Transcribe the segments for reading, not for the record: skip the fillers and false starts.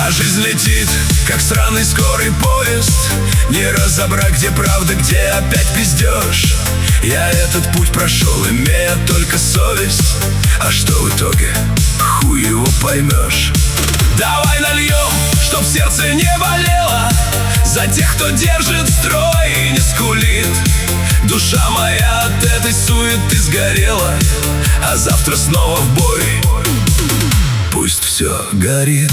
А жизнь летит, как сраный скорый поезд. Не разобрать, где правда, где опять пиздеж. Я этот путь прошел, имея только совесть. А что в итоге? Хуй его поймешь. Давай нальем, чтоб сердце не болело, за тех, кто держит строй и не скулит. Душа моя от этой суеты сгорела, а завтра снова в бой. Пусть все горит.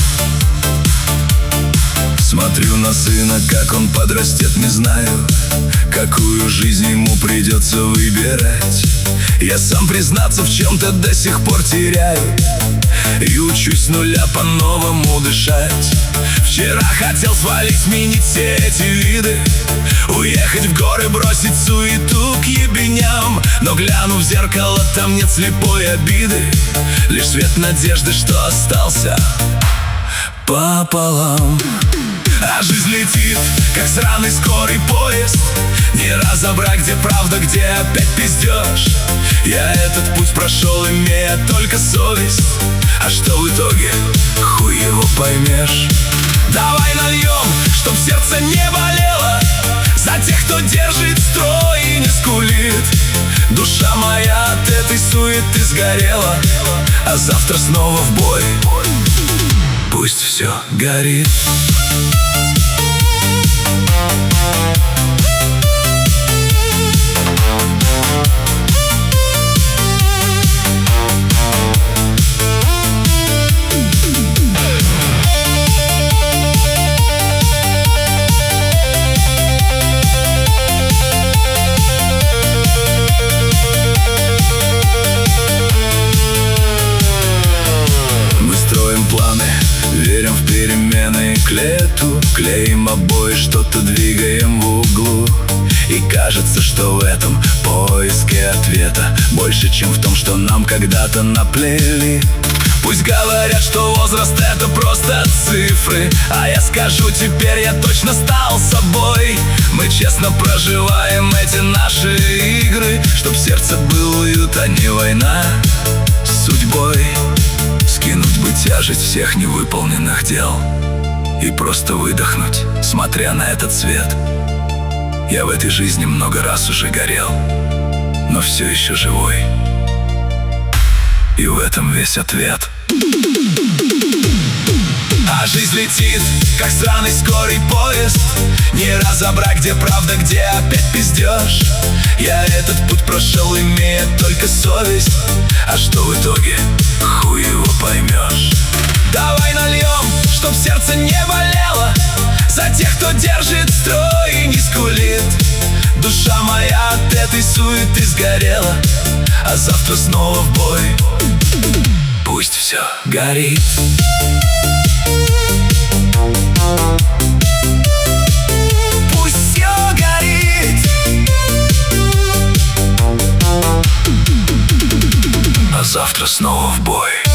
Смотрю на сына, как он подрастет, не знаю, какую жизнь ему придется выбирать. Я сам, признаться, в чем-то до сих пор теряю и учусь с нуля по-новому дышать. Вчера хотел свалить, сменить все эти виды, уехать в горы, бросить суету к ебеням. Но гляну в зеркало, там нет слепой обиды, лишь свет надежды, что остался пополам. А жизнь летит, как сраный скорый поезд. Не разобрать, где правда, где опять пиздеж. Я этот путь прошел, имея только совесть. А что в итоге? Хуй его поймешь. Давай нальем, чтоб сердце не болело, за тех, кто держит строй и не скулит. Душа моя от этой суеты сгорела, а завтра снова в бой. Пусть все горит. Верим в перемены к лету, клеим обои, что-то двигаем в углу. И кажется, что в этом поиске ответа больше, чем в том, что нам когда-то наплели. Пусть говорят, что возраст — это просто цифры, а я скажу, теперь я точно стал собой. Мы честно проживаем эти наши игры, чтоб в сердце был уют, а не война с судьбой. Скинуть бы тяжесть всех невыполненных дел и просто выдохнуть, смотря на этот свет. Я в этой жизни много раз уже горел, но все еще живой, и в этом весь ответ. А жизнь летит, как сраный скорый поезд. Не разобрать, где правда, где опять пиздеж. Я этот путь прошел, имея только совесть. А что в итоге? Хуй его поймешь. Давай нальем, чтоб сердце не болело, за тех, кто держит строй и не скулит. Душа моя от этой суеты сгорела, а завтра снова в бой. Пусть все горит. Пусть все горит, а завтра снова в бой.